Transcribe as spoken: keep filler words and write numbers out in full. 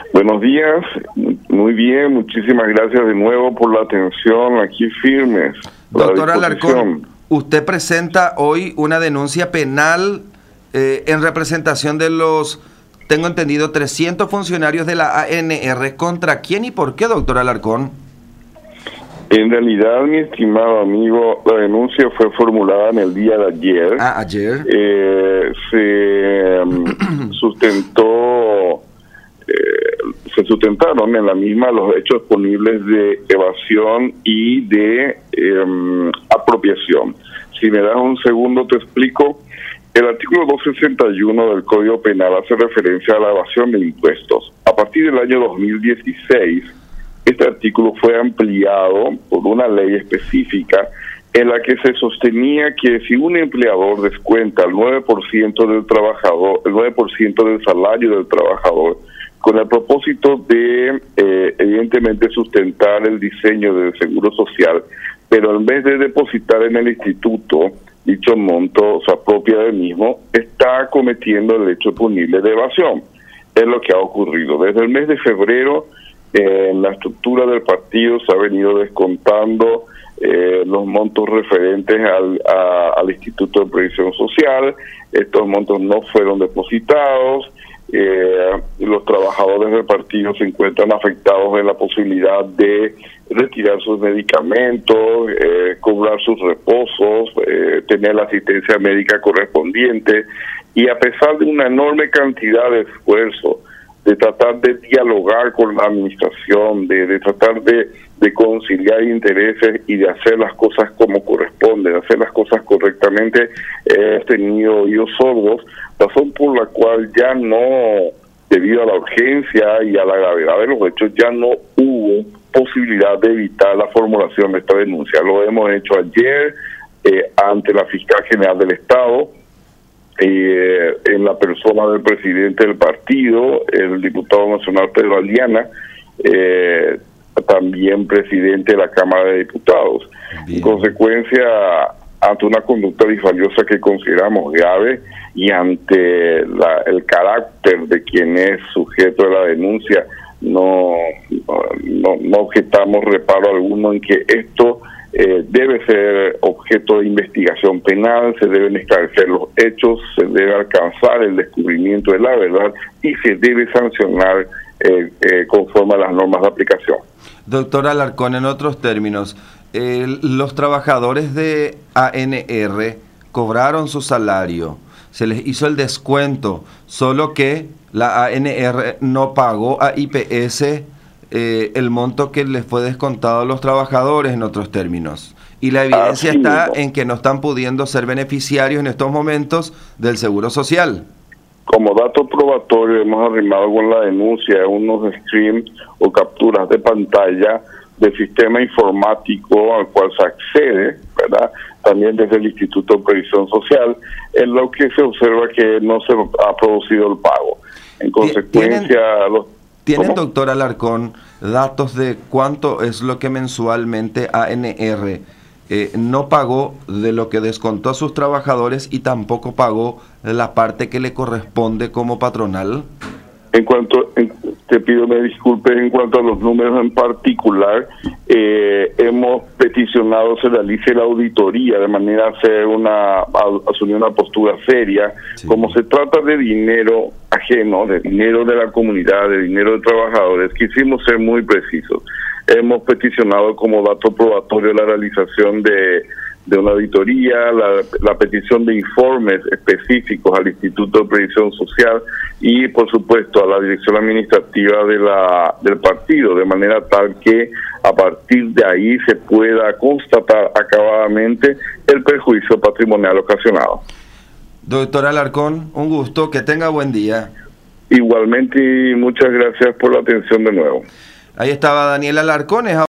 Buenos días, muy bien, muchísimas gracias de nuevo por la atención, aquí firmes. Doctor Alarcón, usted presenta hoy una denuncia penal eh, en representación de los, tengo entendido, trescientos funcionarios de la A N R. ¿Contra quién y por qué, doctor Alarcón? En realidad, mi estimado amigo, la denuncia fue formulada en el día de ayer. Ah, ayer. Eh, se um, sustentó... se sustentaron en la misma los hechos punibles de evasión y de eh, apropiación. Si me das un segundo te explico. El artículo doscientos sesenta y uno del Código Penal hace referencia a la evasión de impuestos. A partir del año dos mil dieciséis, este artículo fue ampliado por una ley específica en la que se sostenía que si un empleador descuenta el nueve por ciento del trabajador, el nueve por ciento del salario del trabajador, con el propósito de, eh, evidentemente, sustentar el diseño del seguro social, pero en vez de depositar en el instituto dicho monto, se apropia del mismo, está cometiendo el hecho punible de evasión. Es lo que ha ocurrido. Desde el mes de febrero, eh, en la estructura del partido se ha venido descontando eh, los montos referentes al, a, al Instituto de Previsión Social. Estos montos no fueron depositados. Eh, los trabajadores del partido se encuentran afectados en la posibilidad de retirar sus medicamentos, eh, cobrar sus reposos, eh, tener la asistencia médica correspondiente, y a pesar de una enorme cantidad de esfuerzo de tratar de dialogar con la administración, de, de tratar de, de conciliar intereses y de hacer las cosas como corresponde, de hacer las cosas correctamente, eh, he tenido oídos sordos, razón por la cual ya no, debido a la urgencia y a la gravedad de los hechos, ya no hubo posibilidad de evitar la formulación de esta denuncia. Lo hemos hecho ayer eh, ante la Fiscal General del Estado, eh, en la persona del presidente del partido, el diputado nacional Pedro Aliana, eh, también presidente de la Cámara de Diputados. Bien. En consecuencia, ante una conducta disvaliosa que consideramos grave y ante la, el carácter de quien es sujeto de la denuncia, no, no, no objetamos reparo alguno en que esto eh, debe ser objeto de investigación penal, se deben esclarecer los hechos, se debe alcanzar el descubrimiento de la verdad y se debe sancionar eh, eh, conforme a las normas de aplicación. Doctor Alarcón, en otros términos, eh, los trabajadores de A N R cobraron su salario, se les hizo el descuento, solo que la A N R no pagó a I P S eh, el monto que les fue descontado a los trabajadores, en otros términos. Y la evidencia Así está mismo. en que no están pudiendo ser beneficiarios en estos momentos del Seguro Social. Como dato probatorio hemos arrimado con la denuncia unos streams o capturas de pantalla del sistema informático al cual se accede, ¿verdad? También desde el Instituto de Previsión Social, en lo que se observa que no se ha producido el pago. En consecuencia, ¿Tienen, los, ¿tienen doctor Alarcón, datos de cuánto es lo que mensualmente A N R eh, no pagó de lo que descontó a sus trabajadores y tampoco pagó la parte que le corresponde como patronal? En cuanto, en, te pido me disculpes, en cuanto a los números en particular, eh, hemos peticionado se realice la auditoría de manera a hacer una, a, asumir una postura seria. Sí. Como se trata de dinero ajeno, de dinero de la comunidad, de dinero de trabajadores, quisimos ser muy precisos. Hemos peticionado como dato probatorio la realización de de una auditoría, la, la petición de informes específicos al Instituto de Previsión Social y, por supuesto, a la dirección administrativa de la del partido, de manera tal que a partir de ahí se pueda constatar acabadamente el perjuicio patrimonial ocasionado. Doctor Alarcón, un gusto, que tenga buen día. Igualmente, y muchas gracias por la atención de nuevo. Ahí estaba Daniel Alarcón.